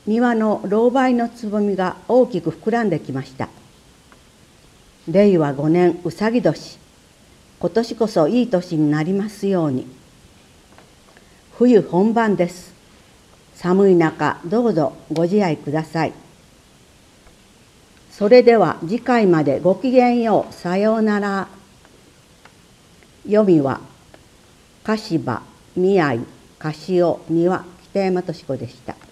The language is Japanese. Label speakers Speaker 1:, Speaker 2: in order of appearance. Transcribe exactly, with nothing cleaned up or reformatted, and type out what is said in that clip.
Speaker 1: 庭の老梅のつぼみが大きく膨らんできました。れいわごねんうさぎ年、今年こそいい年になりますように。冬本番です。寒い中、どうぞご自愛ください。それでは次回までごきげんよう。さようなら。読みは鹿柴、宮井、樫尾、丹羽、北山敏子でした。